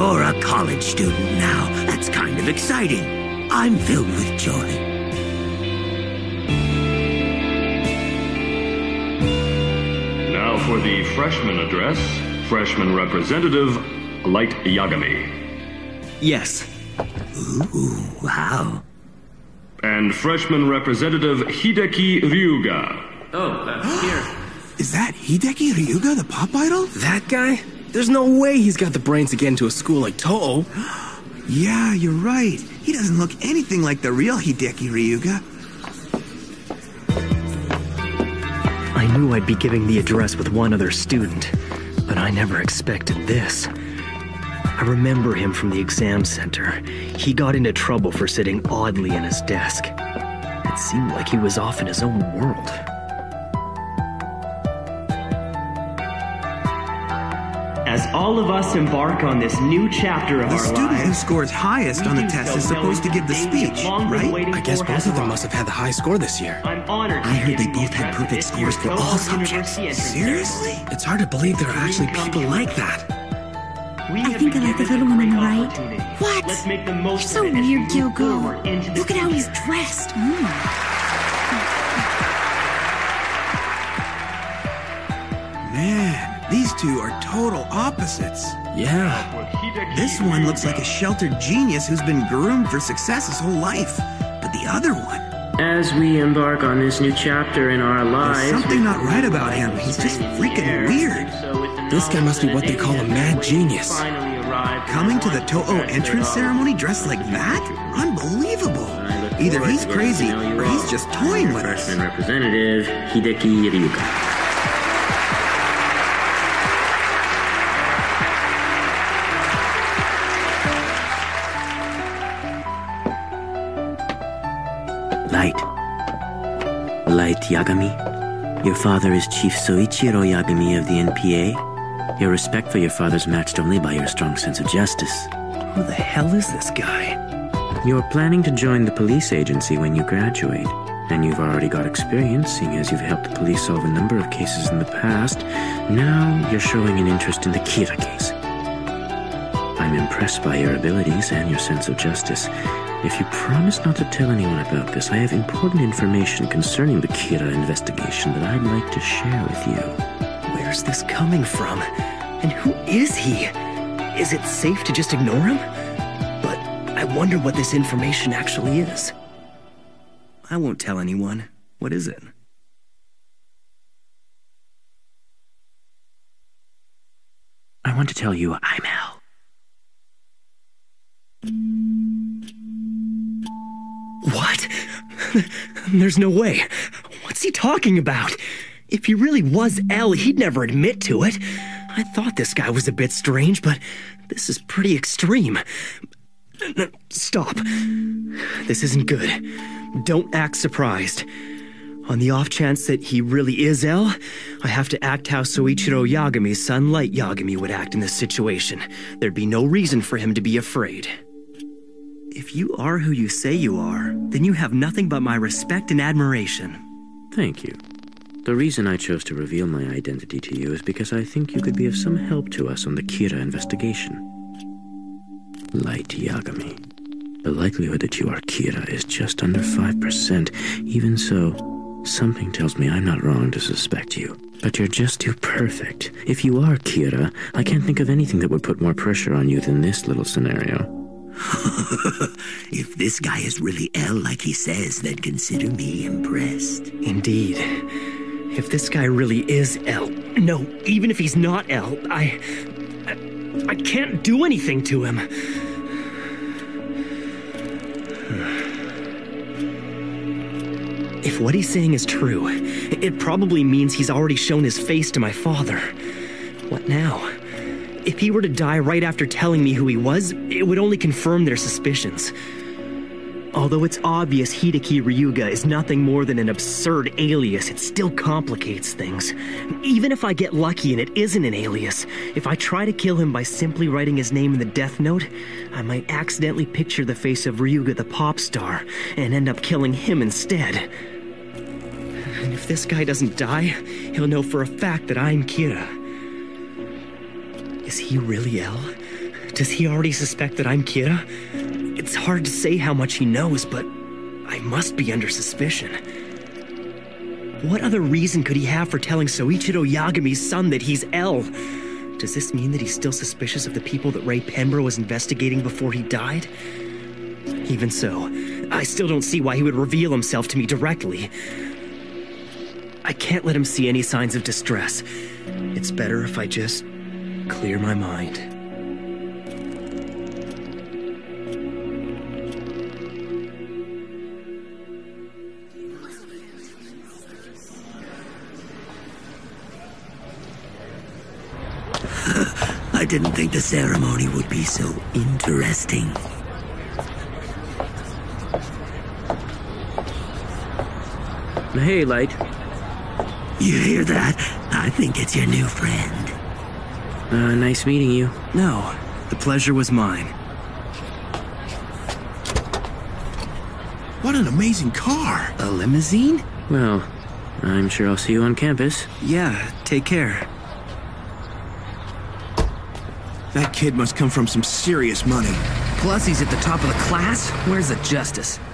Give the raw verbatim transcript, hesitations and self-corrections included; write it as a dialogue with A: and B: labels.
A: You're a college student now. That's kind of exciting. I'm filled with joy.
B: Now for the freshman address, freshman representative, Light Yagami.
C: Yes.
A: Ooh, wow.
B: And freshman representative, Hideki Ryuga.
D: Oh, uh, here.
E: Is that Hideki Ryuga, the pop idol?
C: That guy? There's no way he's got the brains to get into a school like Toho.
E: Yeah, you're right. He doesn't look anything like the real Hideki Ryuga.
F: I knew I'd be giving the address with one other student, but I never expected this. I remember him from the exam center. He got into trouble for sitting oddly in his desk. It seemed like he was off in his own world.
G: As all of us embark on this new chapter of
E: The
G: our
E: student who
G: lives,
E: scores highest on the test is supposed to give the speech, right?
C: I guess both of them must have had the high score this year.
G: I'm honored.
A: I heard they both had perfect scores for all subjects.
E: Seriously?
C: It's hard to believe there are actually people like that.
H: I think I like the little one on the right.
G: What? Let's make the most
H: You're so
G: of it as
H: weird,
G: we move
H: Kyoko.
G: forward into the
H: Look at how he's
G: future.
H: dressed. Mm.
E: Man, these two are total opposites.
C: Yeah.
E: This one looks like a sheltered genius who's been groomed for success his whole life. But the other one,
D: As we embark on this new chapter in our lives...
E: there's something not right about him. He's just freaking weird.
C: This guy must be what they call a mad genius.
E: Coming to the Toho entrance ceremony dressed like that? Unbelievable. Either he's crazy or he's just toying with us.
D: Freshman representative, Hideki Ryuga.
A: Light. Light Yagami. Your father is Chief Soichiro Yagami of the N P A. Your respect for your father's matched only by your strong sense of justice.
F: Who the hell is this guy?
A: You're planning to join the police agency when you graduate, and you've already got experience, seeing as you've helped the police solve a number of cases in the past. Now you're showing an interest in the Kira case. I'm impressed by your abilities and your sense of justice. If you promise not to tell anyone about this, I have important information concerning the Kira investigation that I'd like to share with you.
F: Where's this coming from? And who is he? Is it safe to just ignore him? But I wonder what this information actually is.
C: I won't tell anyone. What is it?
A: I want to tell you I'm Al.
F: What? There's no way. What's he talking about? If he really was L, he'd never admit to it. I thought this guy was a bit strange, but this is pretty extreme. No, stop. This isn't good. Don't act surprised. On the off chance that he really is L, I have to act how Soichiro Yagami's son Light Yagami would act in this situation. There'd be no reason for him to be afraid. If you are who you say you are, then you have nothing but my respect and admiration.
A: Thank you. The reason I chose to reveal my identity to you is because I think you could be of some help to us on the Kira investigation. Light Yagami. The likelihood that you are Kira is just under five percent. Even so, something tells me I'm not wrong to suspect you. But you're just too perfect. If you are Kira, I can't think of anything that would put more pressure on you than this little scenario. If this guy is really L like he says, then consider me impressed.
F: Indeed. If this guy really is L, no, even if he's not L, I... I, I can't do anything to him. If what he's saying is true, it probably means he's already shown his face to my father. What now? If he were to die right after telling me who he was, it would only confirm their suspicions. Although it's obvious Hideki Ryuga is nothing more than an absurd alias, it still complicates things. Even if I get lucky and it isn't an alias, if I try to kill him by simply writing his name in the death note, I might accidentally picture the face of Ryuga the pop star and end up killing him instead. And if this guy doesn't die, he'll know for a fact that I'm Kira. Is he really L? Does he already suspect that I'm Kira? It's hard to say how much he knows, but I must be under suspicion. What other reason could he have for telling Soichiro Yagami's son that he's L? Does this mean that he's still suspicious of the people that Ray Pembroke was investigating before he died? Even so, I still don't see why he would reveal himself to me directly. I can't let him see any signs of distress. It's better if I just clear my mind.
I: I didn't think the ceremony would be so interesting.
A: Hey, Light.
I: You hear that? I think it's your new friend.
A: Uh, nice meeting you.
C: No, the pleasure was mine.
E: What an amazing car!
C: A limousine?
A: Well, I'm sure I'll see you on campus.
C: Yeah, take care.
E: That kid must come from some serious money.
C: Plus, he's at the top of the class? Where's the justice?